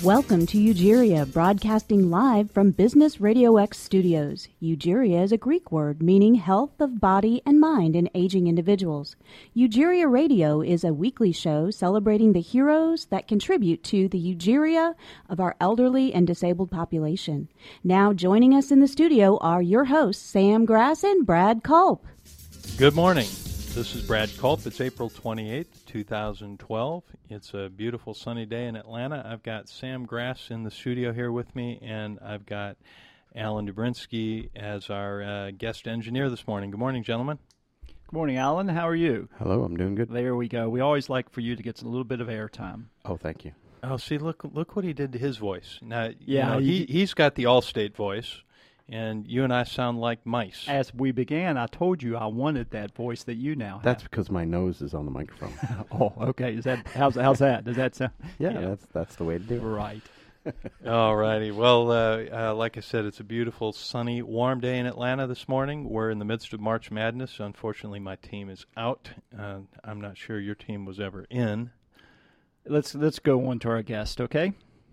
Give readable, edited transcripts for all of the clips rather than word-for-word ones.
Welcome to Eugeria, broadcasting live from Business Radio X studios. Eugeria is a Greek word meaning health of body and mind in aging individuals. Eugeria Radio is a weekly show celebrating the heroes that contribute to the eugeria of our elderly and disabled population. Now joining us in the studio are your hosts, Sam Grass and Brad Culp. Good morning. This is Brad Culp. It's April 28th, 2012. It's a beautiful sunny day in Atlanta. I've got Sam Grass in the studio here with me, and I've got Alan Dubrinsky as our guest engineer this morning. Good morning, gentlemen. Good morning, Alan. How are you? Hello, I'm doing good. There we go. We always like for you to get a little bit of airtime. Oh, thank you. Oh, see, look what he did to his voice. Now, yeah, he's got the Allstate voice. And you and I sound like mice. As we began, I told you I wanted that voice that you now have. That's because my nose is on the microphone. Oh, okay. Is that how's that? Does that sound? Yeah, that's the way to do it. Right. All righty. Well, like I said, it's a beautiful, sunny, warm day in Atlanta this morning. We're in the midst of March Madness. Unfortunately, my team is out. I'm not sure your team was ever in. Let's go on to our guest, okay?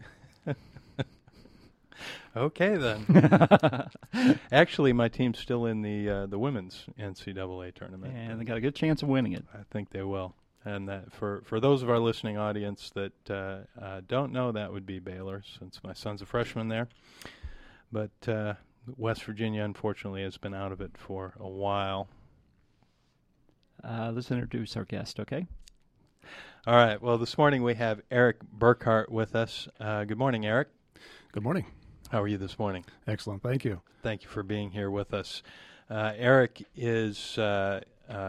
Okay, then. Actually, my team's still in the women's NCAA tournament. And they got a good chance of winning it. I think they will. And that for those of our listening audience that don't know, that would be Baylor, since my son's a freshman there. But West Virginia, unfortunately, has been out of it for a while. Let's introduce our guest, okay? All right. Well, this morning we have Eric Burkhart with us. Good morning, Eric. Good morning. How are you this morning? Excellent. Thank you. Thank you for being here with us. Eric is a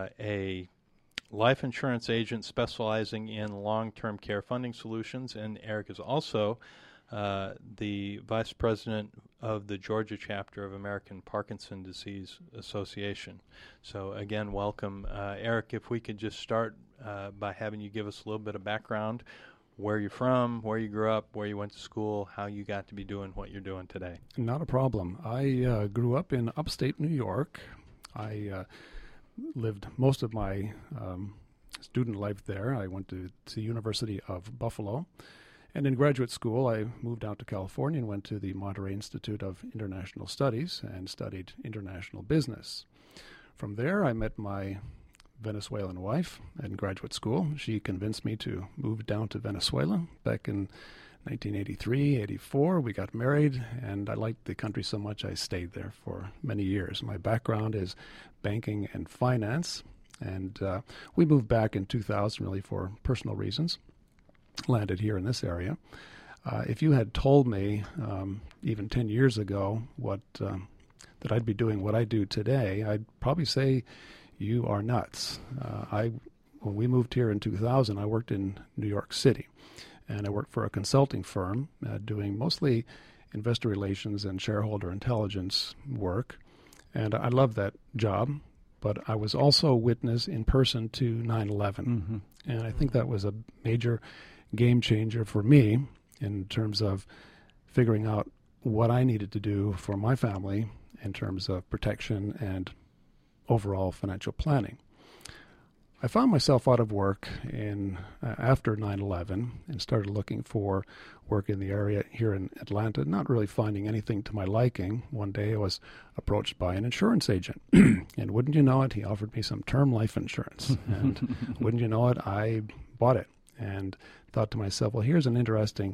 life insurance agent specializing in long-term care funding solutions, and Eric is also the vice president of the Georgia chapter of American Parkinson Disease Association. So again, welcome. Eric, if we could just start by having you give us a little bit of background, where you're from, where you grew up, where you went to school, how you got to be doing what you're doing today. Not a problem. I grew up in upstate New York. I lived most of my student life there. I went to the University of Buffalo. And in graduate school, I moved out to California and went to the Monterey Institute of International Studies and studied international business. From there, I met my Venezuelan wife in graduate school. She convinced me to move down to Venezuela back in 1983, 84. We got married, and I liked the country so much I stayed there for many years. My background is banking and finance, and we moved back in 2000 really for personal reasons. Landed here in this area. If you had told me even 10 years ago that I'd be doing what I do today, I'd probably say you are nuts. When we moved here in 2000, I worked in New York City, and I worked for a consulting firm doing mostly investor relations and shareholder intelligence work, and I loved that job, but I was also witness in person to 9/11, and I think that was a major game changer for me in terms of figuring out what I needed to do for my family in terms of protection and overall financial planning. I found myself out of work after 9/11 and started looking for work in the area here in Atlanta, not really finding anything to my liking. One day I was approached by an insurance agent, and wouldn't you know it, he offered me some term life insurance. And wouldn't you know it, I bought it and thought to myself, well, here's an interesting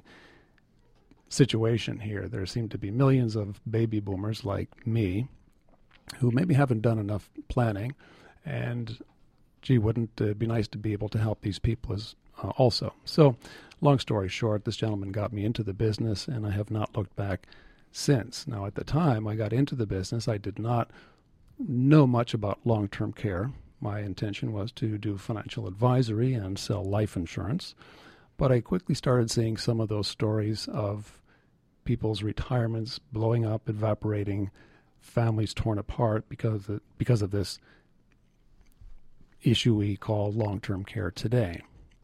situation here. There seem to be millions of baby boomers like me who maybe haven't done enough planning, and gee, wouldn't it be nice to be able to help these people also? So, long story short, this gentleman got me into the business, and I have not looked back since. Now, at the time I got into the business, I did not know much about long-term care. My intention was to do financial advisory and sell life insurance, but I quickly started seeing some of those stories of people's retirements blowing up, evaporating, families torn apart because of this issue we call long-term care today.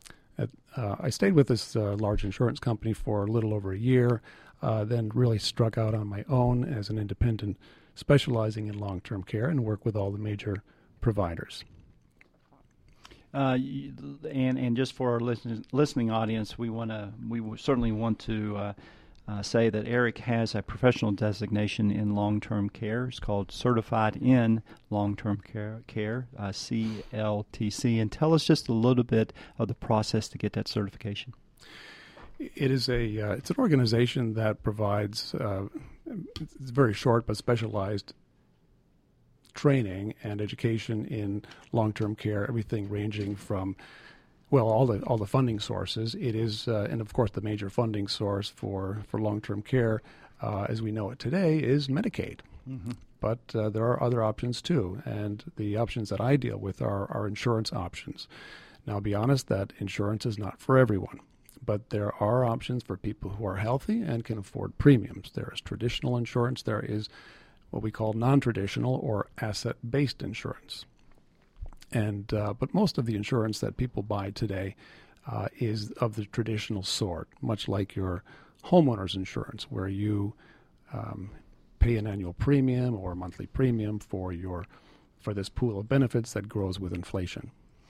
I stayed with this large insurance company for a little over a year, then really struck out on my own as an independent, specializing in long-term care, and work with all the major providers. And just for our listening audience, we certainly want to say that Eric has a professional designation in long-term care. It's called Certified in Long-Term Care, CLTC. And tell us just a little bit of the process to get that certification. It is it's an organization that provides it's very short but specialized training and education in long-term care, everything ranging from, well, all the funding sources. It is, and of course, the major funding source for long-term care, as we know it today, is Medicaid. Mm-hmm. But there are other options too, and the options that I deal with are insurance options. Now, I'll be honest that insurance is not for everyone, but there are options for people who are healthy and can afford premiums. There is traditional insurance. There is what we call non-traditional or asset-based insurance. And but most of the insurance that people buy today is of the traditional sort, much like your homeowner's insurance, where you pay an annual premium or a monthly premium for this pool of benefits that grows with inflation.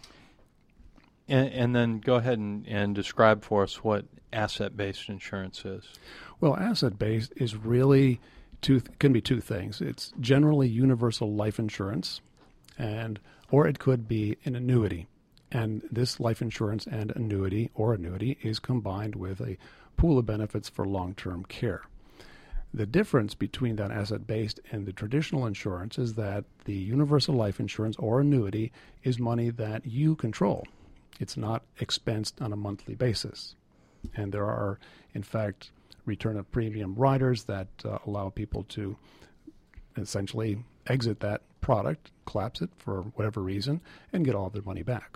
And then go ahead and describe for us what asset-based insurance is. Well, asset-based is really can be two things. It's generally universal life insurance, or it could be an annuity. And this life insurance and annuity is combined with a pool of benefits for long-term care. The difference between that asset-based and the traditional insurance is that the universal life insurance or annuity is money that you control. It's not expensed on a monthly basis. And there are, in fact, return of premium riders that allow people to essentially exit that product, collapse it for whatever reason, and get all of their money back.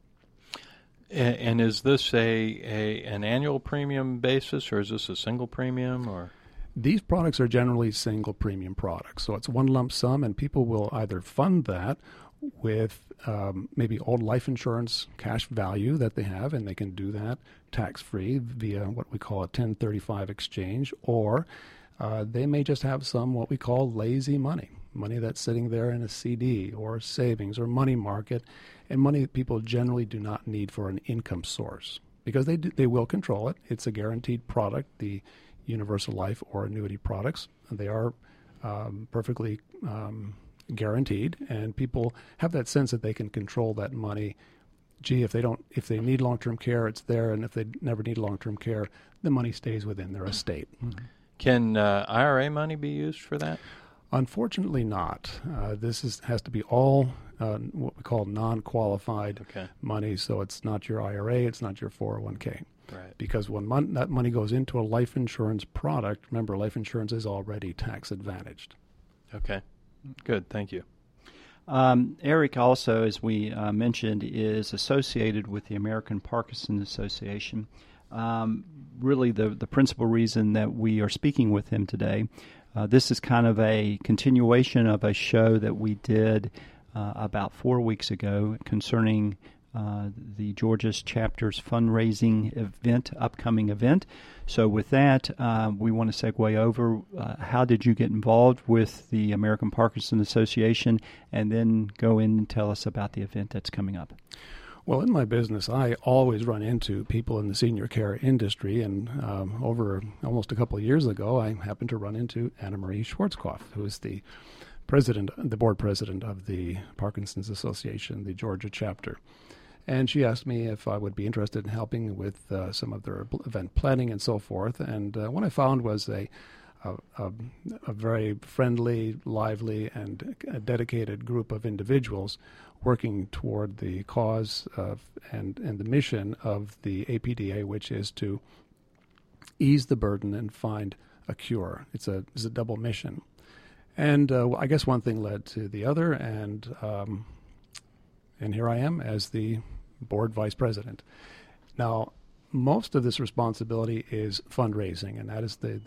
And is this an annual premium basis, or is this a single premium? Or these products are generally single premium products, so it's one lump sum, and people will either fund that with maybe old life insurance cash value that they have, and they can do that tax-free via what we call a 1035 exchange, or they may just have some what we call lazy money that's sitting there in a CD or savings or money market, and money that people generally do not need for an income source because they will control it. It's a guaranteed product, the universal life or annuity products. They are perfectly guaranteed, and people have that sense that they can control that money. Gee, if they need long-term care, it's there, and if they never need long-term care, the money stays within their estate. Mm-hmm. Can IRA money be used for that? Unfortunately not. This has to be all what we call non-qualified money, so it's not your IRA, it's not your 401k. Right. Because when that money goes into a life insurance product, remember, life insurance is already tax advantaged. Okay. Good, thank you. Eric also, as we mentioned, is associated with the American Parkinson's Association. Really the principal reason that we are speaking with him today, this is kind of a continuation of a show that we did about 4 weeks ago concerning the Georgia's chapter's fundraising upcoming event. So with that, we want to segue over how did you get involved with the American Parkinson Association, and then go in and tell us about the event that's coming up. Well, in my business, I always run into people in the senior care industry, and over almost a couple of years ago, I happened to run into Anna Marie Schwarzkopf, who is the board president of the Parkinson's Association, the Georgia chapter. And she asked me if I would be interested in helping with some of their event planning and so forth. And what I found was a very friendly, lively, and a dedicated group of individuals working toward the cause of and the mission of the APDA, which is to ease the burden and find a cure. It's a double mission. And I guess one thing led to the other, and here I am as the board vice president. Now, most of this responsibility is fundraising, and that is the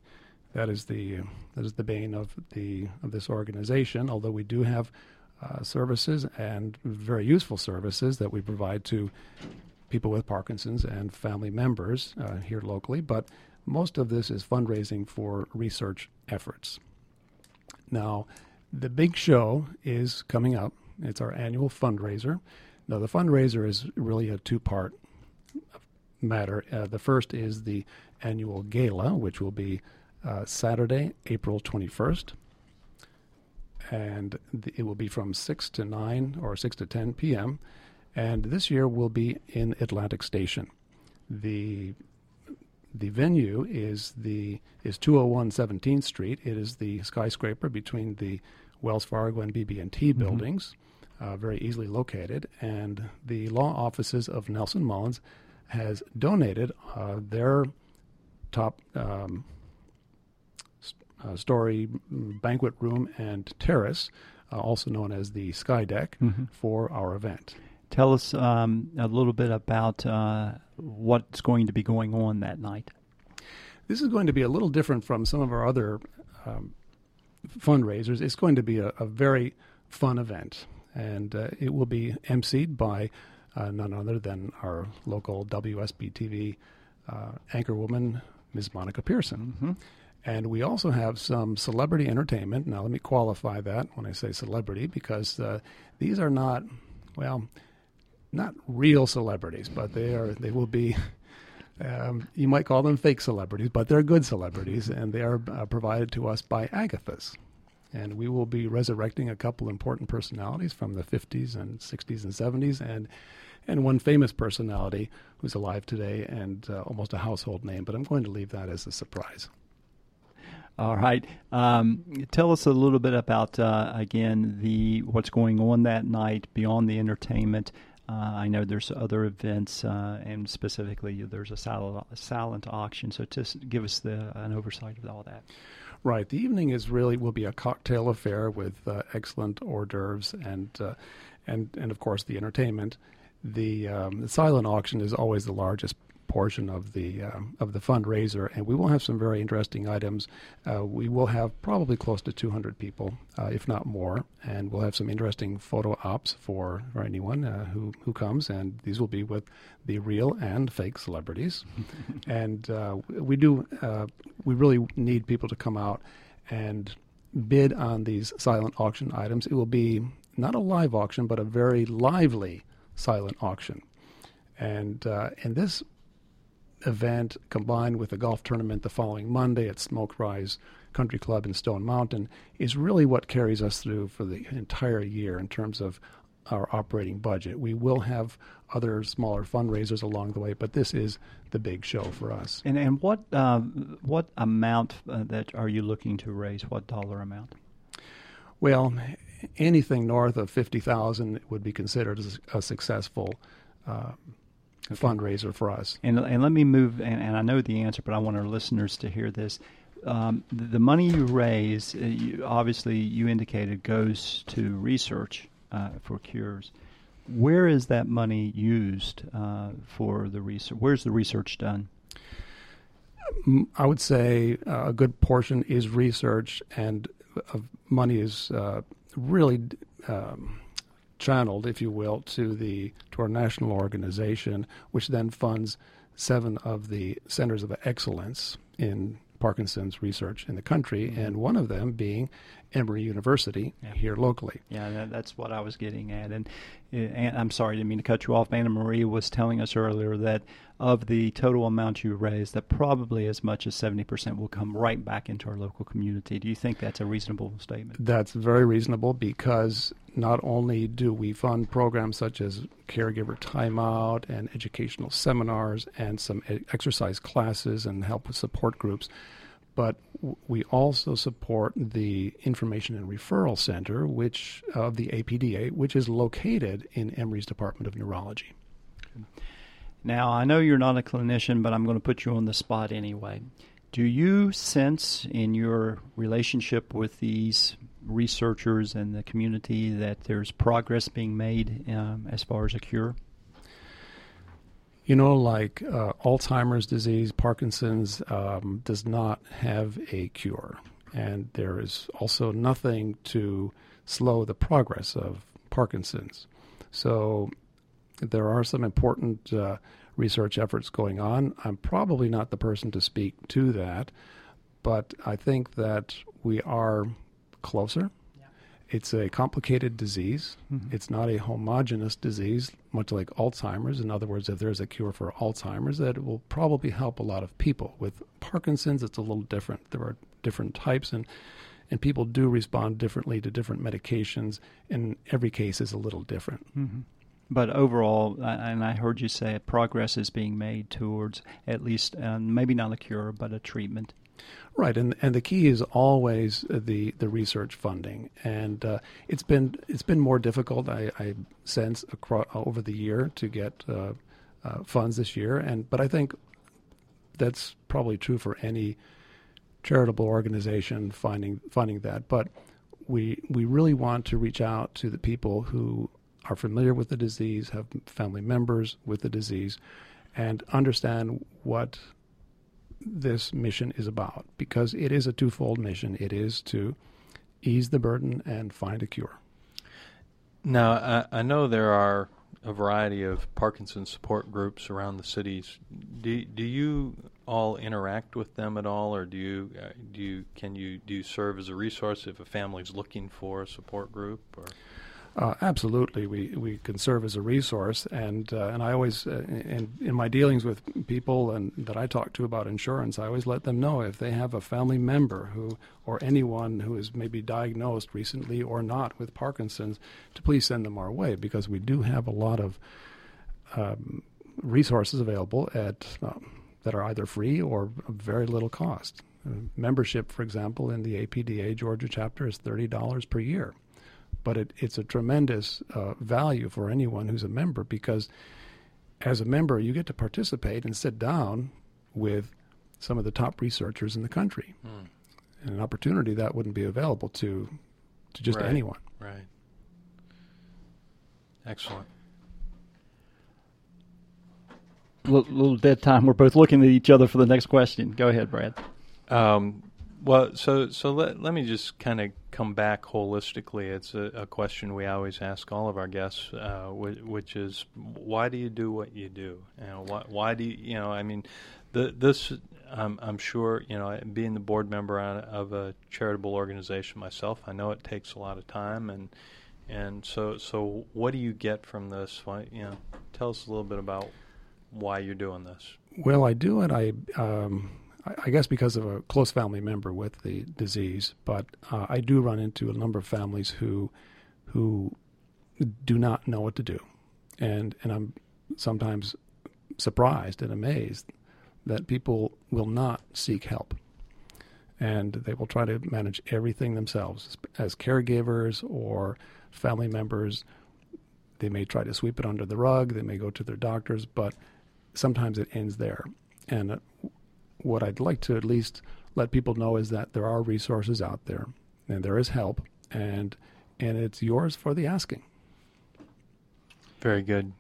bane of this organization. Although we do have services and very useful services that we provide to people with Parkinson's and family members here locally, but most of this is fundraising for research efforts. Now, the big show is coming up. It's our annual fundraiser. Now, the fundraiser is really a two-part matter. The first is the annual gala, which will be Saturday, April 21st. And it will be from 6 to 9 or 6 to 10 p.m. And this year will be in Atlantic Station. The venue is 201 17th Street. It is the skyscraper between the Wells Fargo and BB&T buildings, very easily located. And the law offices of Nelson Mullins has donated their top story banquet room and terrace, also known as the Sky Deck, for our event. Tell us a little bit about what's going to be going on that night. This is going to be a little different from some of our other fundraisers. It's going to be a very fun event, and it will be emceed by none other than our local WSB-TV anchorwoman, Ms. Monica Pearson. And we also have some celebrity entertainment. Now, let me qualify that when I say celebrity, because these are not real celebrities, but they will be, you might call them fake celebrities, but they're good celebrities, and they are provided to us by Agathis. And we will be resurrecting a couple important personalities from the 50s and 60s and 70s, and one famous personality who's alive today and almost a household name, but I'm going to leave that as a surprise. All right. Tell us a little bit about, again, what's going on that night beyond the entertainment. I know there's other events, and specifically there's a silent auction. So just give us an oversight of all that. Right. The evening will be a cocktail affair with excellent hors d'oeuvres and of course the entertainment. The silent auction is always the largest portion of the fundraiser, and we will have some very interesting items. We will have probably close to 200 people, if not more, and we'll have some interesting photo ops for anyone who comes, and these will be with the real and fake celebrities. And we really need people to come out and bid on these silent auction items. It will be not a live auction, but a very lively silent auction. And this event, combined with a golf tournament the following Monday at Smoke Rise Country Club in Stone Mountain, is really what carries us through for the entire year in terms of our operating budget. We will have other smaller fundraisers along the way, but this is the big show for us. And what amount that are you looking to raise? What dollar amount? Well, anything north of $50,000 would be considered as a successful fundraiser for us. And let me move, and I know the answer, but I want our listeners to hear this. The money you raise, obviously you indicated, goes to research for cures. Where is that money used for the research? Where's the research done? I would say a good portion is research, and money is really channeled, if you will, to our national organization, which then funds 7 of the centers of excellence in Parkinson's research in the country, and one of them being Emory University here locally. Yeah, that's what I was getting at. And I'm sorry, I didn't mean to cut you off. Anna Maria was telling us earlier that of the total amount you raised, that probably as much as 70% will come right back into our local community. Do you think that's a reasonable statement? That's very reasonable, because not only do we fund programs such as caregiver timeout and educational seminars and some exercise classes and help with support groups, but we also support the Information and Referral Center, which of the APDA, which is located in Emory's Department of Neurology. Now, I know you're not a clinician, but I'm going to put you on the spot anyway. Do you sense in your relationship with these researchers and the community that there's progress being made as far as a cure? You know, like Alzheimer's disease, Parkinson's does not have a cure. And there is also nothing to slow the progress of Parkinson's. So there are some important research efforts going on. I'm probably not the person to speak to that, but I think that we are closer. It's a complicated disease. Mm-hmm. It's not a homogeneous disease, much like Alzheimer's. In other words, if there's a cure for Alzheimer's, that will probably help a lot of people. With Parkinson's, it's a little different. There are different types, and people do respond differently to different medications, and every case is a little different. Mm-hmm. But overall, and I heard you say progress is being made towards at least, maybe not a cure, but a treatment. Right, and the key is always the research funding, and it's been more difficult, I sense, over the year to get funds this year, but I think that's probably true for any charitable organization finding that. But we really want to reach out to the people who are familiar with the disease, have family members with the disease, and understand what this mission is about, because it is a twofold mission. It is to ease the burden and find a cure. Now, I know there are a variety of Parkinson's support groups around the cities. Do you all interact with them at all, or do you serve as a resource if a family is looking for a support group? Or? Absolutely, we can serve as a resource, and I always, in my dealings with people and that I talk to about insurance, I always let them know if they have a family member or anyone who is maybe diagnosed recently or not with Parkinson's, to please send them our way, because we do have a lot of resources available that are either free or of very little cost. Membership, for example, in the APDA Georgia chapter is $30 per year. But it's a tremendous value for anyone who's a member, because as a member, you get to participate and sit down with some of the top researchers in the country. And an opportunity that wouldn't be available to just anyone. Right. Excellent. Little dead time. We're both looking at each other for the next question. Go ahead, Brad. Well, so let me just kind of come back holistically. It's a question we always ask all of our guests, which is, why do you do what you do? Why do you? I mean, this. I'm sure, being the board member of a charitable organization myself, I know it takes a lot of time, and so what do you get from this? Why, tell us a little bit about why you're doing this. Well, I do it. I guess because of a close family member with the disease, but I do run into a number of families who do not know what to do, and I'm sometimes surprised and amazed that people will not seek help, and they will try to manage everything themselves as caregivers or family members. They may try to sweep it under the rug. They may go to their doctors, but sometimes it ends there. And what I'd like to at least let people know is that there are resources out there, and there is help, and it's yours for the asking. Very good.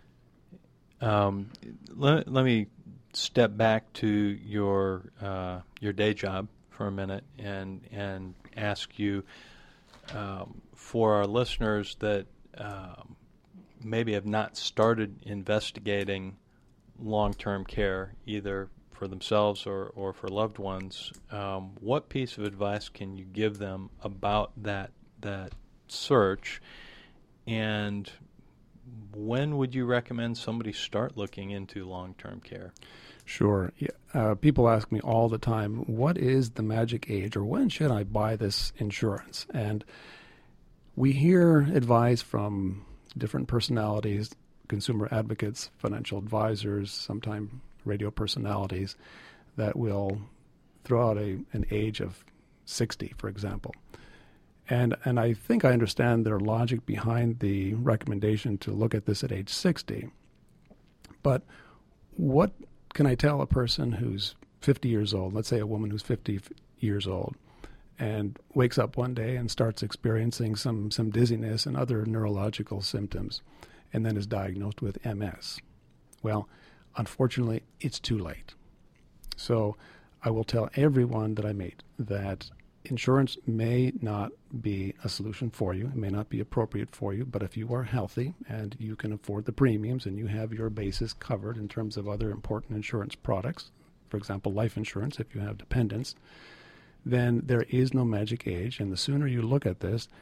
Let me step back to your day job for a minute and ask you, for our listeners that maybe have not started investigating long-term care, either for themselves or for loved ones, what piece of advice can you give them about that search, and when would you recommend somebody start looking into long-term care? Sure. Yeah. People ask me all the time, what is the magic age, or when should I buy this insurance? And we hear advice from different personalities, consumer advocates, financial advisors, sometimes radio personalities, that will throw out an age of 60, for example. And I think I understand their logic behind the recommendation to look at this at age 60. But what can I tell a person who's 50 years old, let's say a woman who's 50 years old, and wakes up one day and starts experiencing some dizziness and other neurological symptoms, and then is diagnosed with MS? Well, unfortunately, it's too late. So I will tell everyone that I meet that insurance may not be a solution for you. It may not be appropriate for you, but if you are healthy and you can afford the premiums and you have your bases covered in terms of other important insurance products, for example, life insurance if you have dependents, then there is no magic age, and the sooner you look at this,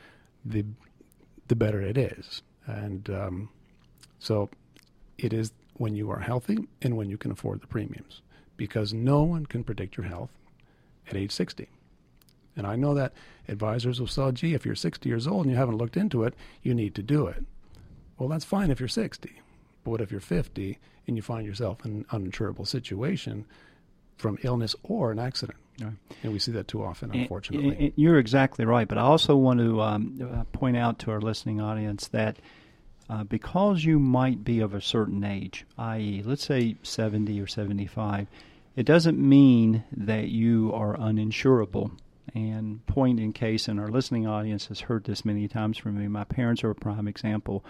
the better it is. And so it is when you are healthy and when you can afford the premiums, because no one can predict your health at age 60. And I know that advisors will say, gee, if you're 60 years old and you haven't looked into it, you need to do it. Well, that's fine if you're 60. But what if you're 50 and you find yourself in an uninsurable situation from illness or an accident? Right. And we see that too often, unfortunately. And you're exactly right. But I also want to point out to our listening audience that because you might be of a certain age, i.e., let's say 70 or 75, it doesn't mean that you are uninsurable. And point in case, and our listening audience has heard this many times from me, my parents are a prime example.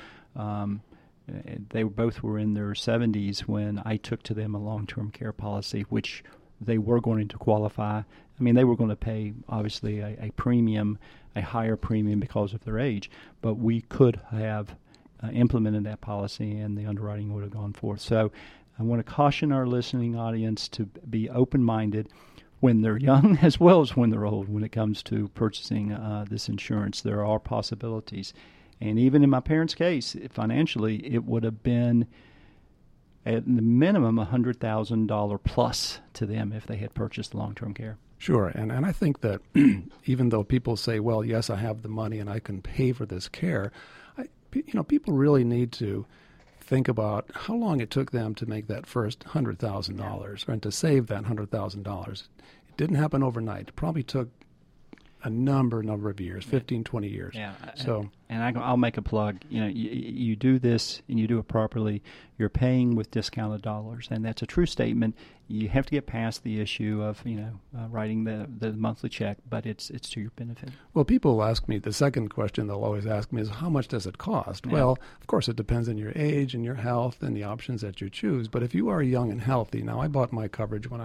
They both were in their 70s when I took to them a long-term care policy, which they were going to qualify. I mean, they were going to pay, obviously, a premium, a higher premium because of their age, but we could have implemented that policy and the underwriting would have gone forth. So I want to caution our listening audience to be open-minded when they're young as well as when they're old when it comes to purchasing this insurance. There are possibilities. And even in my parents' case, financially, it would have been at the minimum $100,000 plus to them if they had purchased long-term care. Sure, and I think that even though people say, well, yes, I have the money and I can pay for this care, people really need to think about how long it took them to make that first $100,000 and to save that $100,000. It didn't happen overnight. It probably took a number of years, 15, 20 years. Yeah. So, and I'll make a plug. You do this and you do it properly, you're paying with discounted dollars, and that's a true statement. You have to get past the issue of writing the monthly check, but it's to your benefit. Well, people will ask me, the second question they'll always ask me is, how much does it cost? Yeah. Well, of course, it depends on your age and your health and the options that you choose. But if you are young and healthy, now I bought my coverage when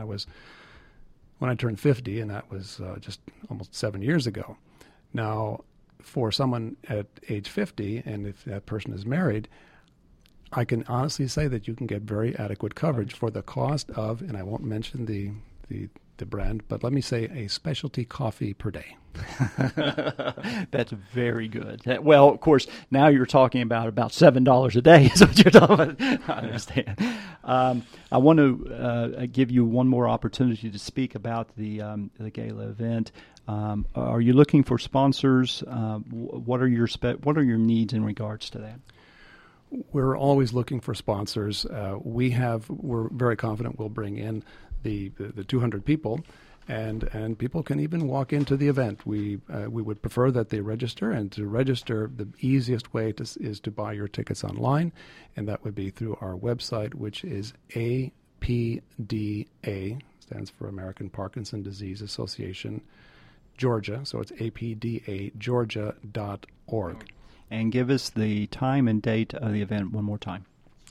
I turned 50, and that was just almost 7 years ago. Now, for someone at age 50, and if that person is married, I can honestly say that you can get very adequate coverage for the cost of, and I won't mention the brand, but let me say a specialty coffee per day. That's very good. Well, of course, now you're talking about $7 a day is what you're talking about. I understand. I want to give you one more opportunity to speak about the gala event. Are you looking for sponsors? What are your needs in regards to that? We're always looking for sponsors. We're very confident we'll bring in the 200 people, and people can even walk into the event. We would prefer that they register, and to register, the easiest way is to buy your tickets online, and that would be through our website, which is APDA, stands for American Parkinson Disease Association, Georgia. So it's apdageorgia.org. And give us the time and date of the event one more time.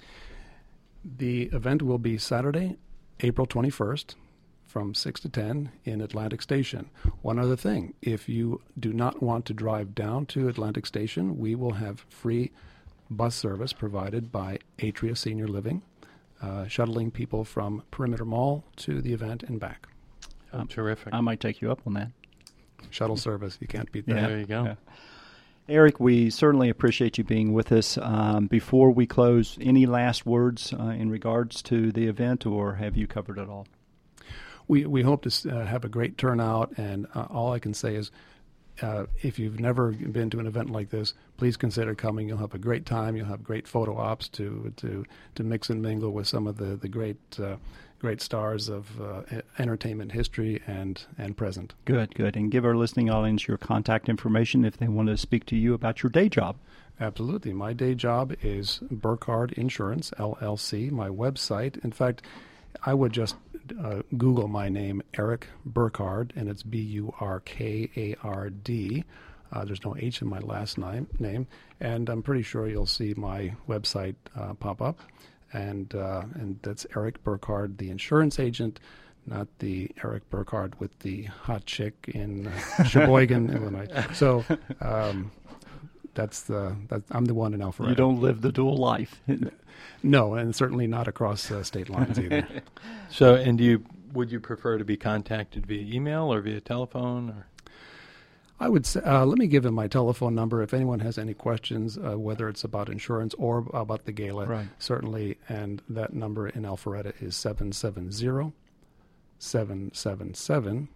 The event will be Saturday, April 21st, from 6 to 10 in Atlantic Station. One other thing, if you do not want to drive down to Atlantic Station, we will have free bus service provided by Atria Senior Living, shuttling people from Perimeter Mall to the event and back. Terrific. I might take you up on that. Shuttle service, you can't beat that. Yeah, there you go. Yeah. Eric, we certainly appreciate you being with us. Before we close, any last words in regards to the event, or have you covered it all? We hope to have a great turnout, and all I can say is if you've never been to an event like this, please consider coming. You'll have a great time. You'll have great photo ops to mix and mingle with some of the great stars of entertainment history and present. Good. And give our listening audience your contact information if they want to speak to you about your day job. Absolutely. My day job is Burkhardt Insurance, LLC, my website. In fact, I would just Google my name, Eric Burkhardt, and it's Burkard. There's no H in my last name, and I'm pretty sure you'll see my website pop up. And that's Eric Burkhardt, the insurance agent, not the Eric Burkhardt with the hot chick in Sheboygan, Illinois. So I'm the one in Alpharetta. You don't live the dual life. No, and certainly not across state lines either. So, and would you prefer to be contacted via email or via telephone? Or? I would say, let me give him my telephone number if anyone has any questions, whether it's about insurance or about the gala, Right. certainly. And that number in Alpharetta is 770-777-5988,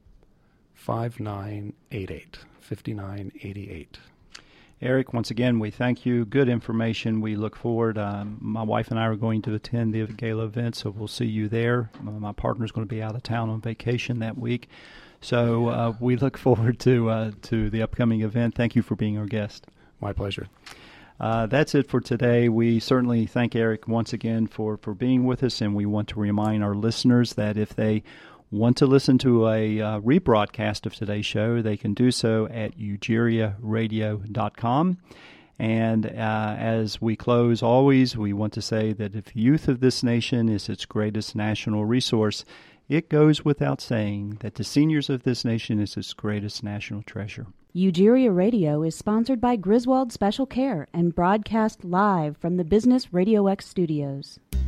5988. Eric, once again, we thank you. Good information. We look forward. My wife and I are going to attend the gala event, so we'll see you there. My partner's going to be out of town on vacation that week. So we look forward to the upcoming event. Thank you for being our guest. My pleasure. That's it for today. We certainly thank Eric once again for being with us, and we want to remind our listeners that if they want to listen to a rebroadcast of today's show, they can do so at eugeriaradio.com. And as we close always, we want to say that if the youth of this nation is its greatest national resource, it goes without saying that the seniors of this nation is its greatest national treasure. Ugeria Radio is sponsored by Griswold Special Care and broadcast live from the Business Radio X studios.